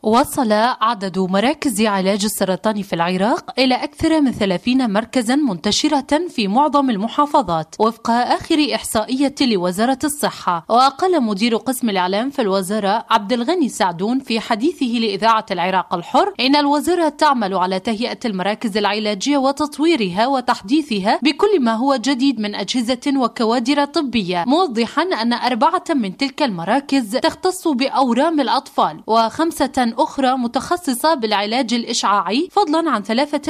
وصل عدد مراكز علاج السرطان في العراق إلى أكثر من 30 مركزا منتشرة في معظم المحافظات وفق آخر إحصائية لوزارة الصحة. وقال مدير قسم الإعلام في الوزارة عبد الغني سعدون في حديثه لإذاعة العراق الحر إن الوزارة تعمل على تهيئة المراكز العلاجية وتطويرها وتحديثها بكل ما هو جديد من أجهزة وكوادر طبية، موضحا أن 4 من تلك المراكز تختص بأورام الأطفال و5 أخرى متخصصة بالعلاج الإشعاعي، فضلا عن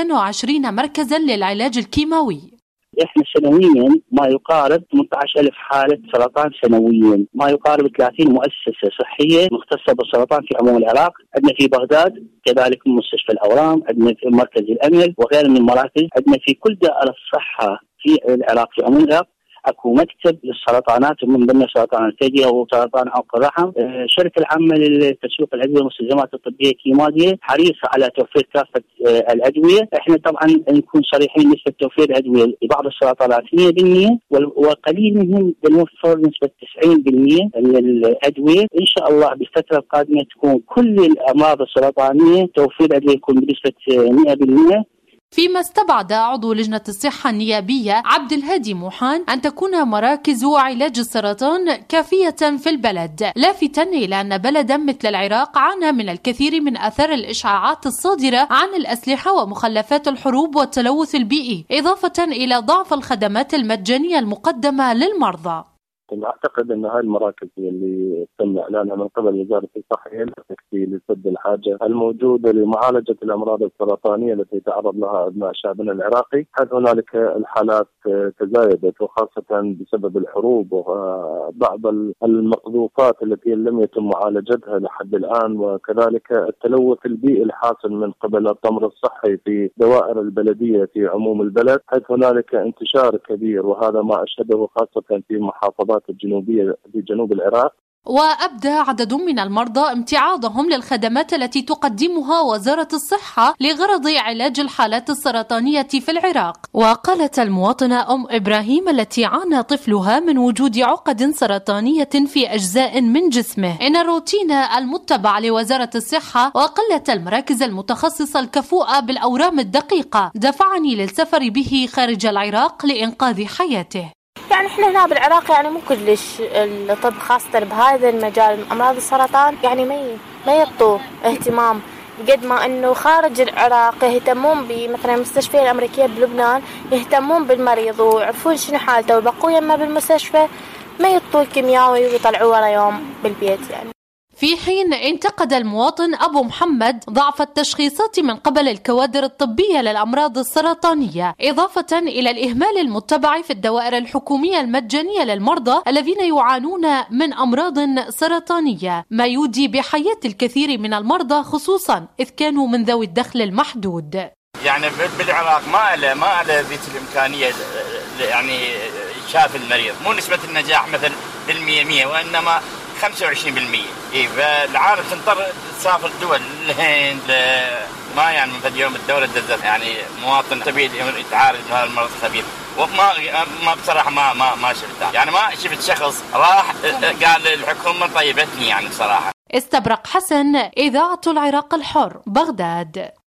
23 مركزا للعلاج الكيماوي. احنا سنويا ما يقارب 18,000 حالة سرطان سنويا، ما يقارب 30 مؤسسة صحية مختصة بالسرطان في عموم العراق. عندنا في بغداد كذلك مستشفى الأورام، عندنا في مركز الأمل وغير من المراكز. عندنا في كل دائرة الصحة في العراق في عموم العراق اكو مكتب للسرطانات ومن ضمن سرطان الثدي وسرطان عنق الرحم. الشركه العامه لتسويق الادويه والمستلزمات الطبيه كيماديا حريصه على توفير كافه الادويه. احنا طبعا نكون صريحين، نسبه توفير الادويه لبعض السرطانات 100% وقليل منهم بنوفر نسبه 90% من الادويه. ان شاء الله بالفتره القادمه تكون كل الامراض السرطانيه توفير الادويه يكون بنسبه 100%. فيما استبعد عضو لجنة الصحة النيابية عبد الهادي موحان أن تكون مراكز علاج السرطان كافية في البلد، لافتا إلى أن بلدا مثل العراق عانى من الكثير من آثار الإشعاعات الصادرة عن الأسلحة ومخلفات الحروب والتلوث البيئي، إضافة إلى ضعف الخدمات المجانية المقدمة للمرضى. أعتقد أن هاي المراكز اللي تم إعلانها من قبل وزارة الصحة هي لا تكفي لسد الحاجة الموجودة لمعالجة الأمراض السرطانية التي يتعرض لها أبناء شعبنا العراقي، حيث هنالك الحالات تزايدت وخاصة بسبب الحروب وبعض المقذوفات التي لم يتم معالجتها لحد الآن، وكذلك التلوث البيئي الحاصل من قبل التمر الصحي في دوائر البلدية في عموم البلد، حيث هنالك انتشار كبير، وهذا ما أشهده خاصة في محافظات الجنوبية في جنوب العراق. وأبدى عدد من المرضى امتعاضهم للخدمات التي تقدمها وزارة الصحة لغرض علاج الحالات السرطانية في العراق. وقالت المواطنة أم إبراهيم التي عانى طفلها من وجود عقد سرطانية في أجزاء من جسمه إن الروتين المتبع لوزارة الصحة وقلة المراكز المتخصصة الكفؤة بالأورام الدقيقة دفعني للسفر به خارج العراق لإنقاذ حياته. يعني احنا هنا بالعراق يعني مو كلش الطب خاصة بهذا المجال من امراض السرطان يعني ما يعطوه اهتمام قد ما انه خارج العراق يهتمون بمثلا المستشفى الامريكية بلبنان يهتمون بالمريض ويعرفون شنو حالته ويبقوا يمه بالمستشفى، ما يعطوه الكيمياوي ويطلعوه ورا يوم بالبيت. يعني في حين انتقد المواطن أبو محمد ضعف التشخيصات من قبل الكوادر الطبية للأمراض السرطانية، إضافة إلى الإهمال المتبع في الدوائر الحكومية المجانية للمرضى الذين يعانون من أمراض سرطانية، ما يودي بحياة الكثير من المرضى خصوصا إذ كانوا من ذوي الدخل المحدود. يعني بالعراق ما له ذيك الإمكانية يعني شاف المريض، مو نسبة النجاح مثل بالمية وإنما 25%. فالعالم تنطر تسافر دول الهند ما يعني من اليوم الدولة دزت يعني مواطن تبي يتعالج من هذا المرض الخبيث، وما ما بصراحة ما شفته، يعني ما شفت شخص راح قال الحكومة طيبتني يعني بصراحة. استبرق حسن، إذاعة العراق الحر، بغداد.